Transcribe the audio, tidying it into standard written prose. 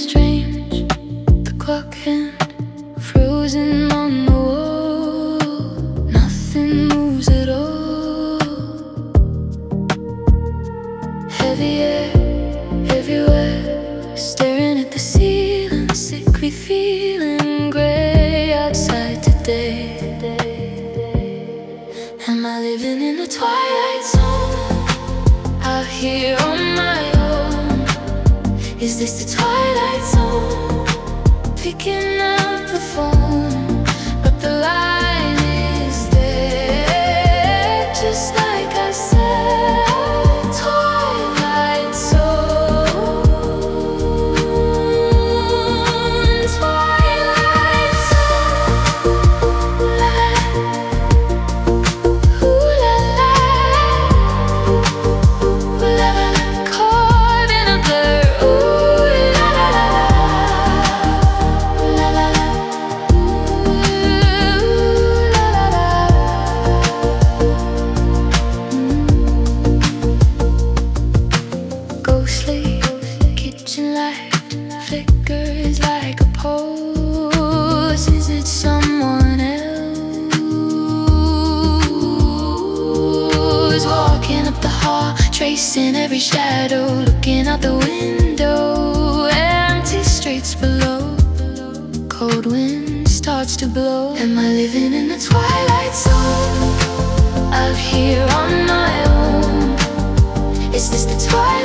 strange, the clock hand frozen on the wall. Nothing moves at all. Heavy air everywhere, staring at the ceiling, sickly feeling gray outside today. Am I living in the twilight zone, out here on my own? Is this the twilight zone? Picking up the phone, but the line is there, just like I said. Twilight zone, twilight zone. Ooh la la, ooh la la, caught in a blur. Ooh la la la, ooh la la la, ooh la la la. Ghostly kitchen light flickers like a pulse. Is it someone else? Walking up the hall, tracing every shadow, looking out the window. Empty streets below, cold wind starts to blow. Am I living in the twilight zone, out here on my own? Is this the twilight